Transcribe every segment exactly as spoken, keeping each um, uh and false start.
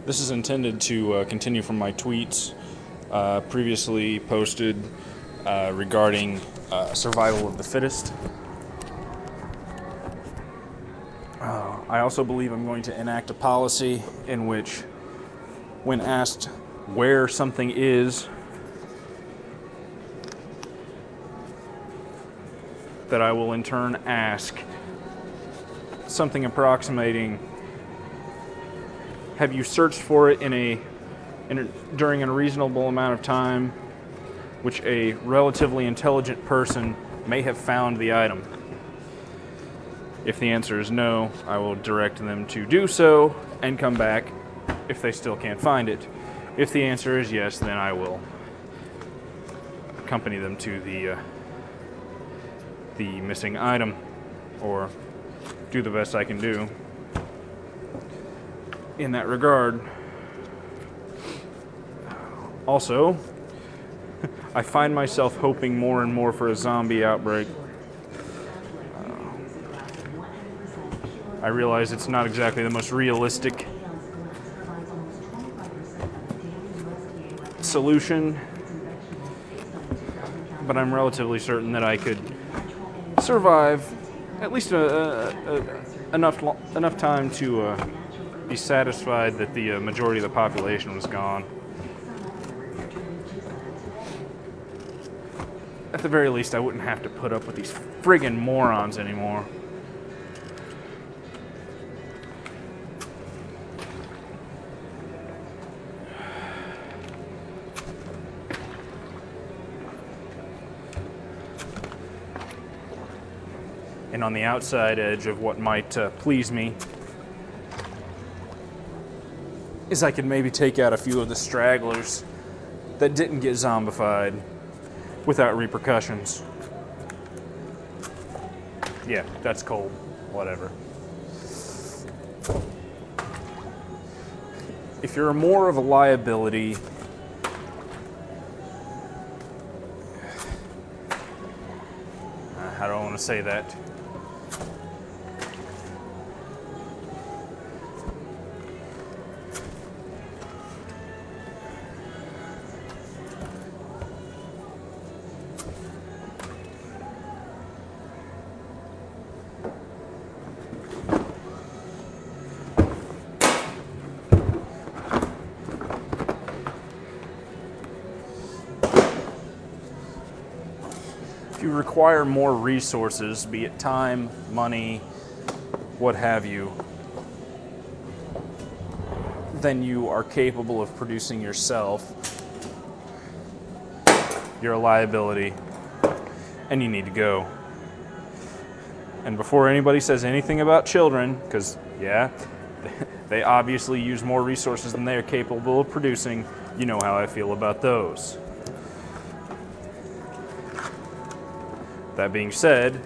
This is intended to uh, continue from my tweets uh, previously posted uh, regarding uh, survival of the fittest. Uh, I also believe I'm going to enact a policy in which, when asked where something is, that I will in turn ask something approximating, have you searched for it in a, in a during a reasonable amount of time, which a relatively intelligent person may have found the item? If the answer is no, I will direct them to do so and come back if they still can't find it. If the answer is yes, then I will accompany them to the uh, the missing item, or do the best I can do in that regard. Also, I find myself hoping more and more for a zombie outbreak. Uh, I realize it's not exactly the most realistic solution, but I'm relatively certain that I could survive at least a, a, a, enough enough time to uh, be satisfied that the uh, majority of the population was gone. At the very least, I wouldn't have to put up with these friggin' morons anymore. And on the outside edge of what might uh, please me is I could maybe take out a few of the stragglers that didn't get zombified without repercussions. Yeah, that's cold. Whatever. If you're more of a liability, uh, how do I want to say that? If you require more resources, be it time, money, what have you, than you are capable of producing yourself, you're a liability, and you need to go. And before anybody says anything about children, because, yeah, they obviously use more resources than they are capable of producing, you know how I feel about those. That being said,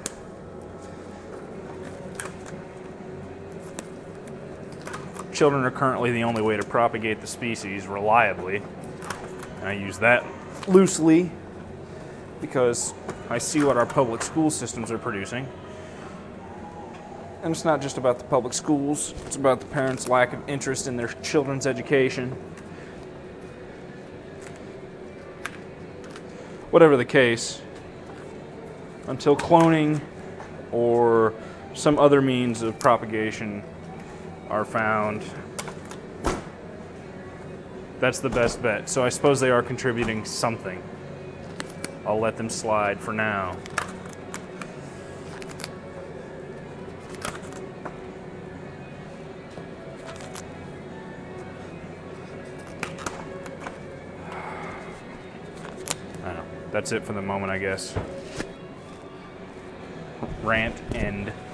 children are currently the only way to propagate the species reliably. And I use that loosely because I see what our public school systems are producing. And it's not just about the public schools, it's about the parents' lack of interest in their children's education. Whatever the case, until cloning or some other means of propagation are found, that's the best bet. So I suppose they are contributing something. I'll let them slide for now. I don't know. That's it for the moment, I guess. Rant end.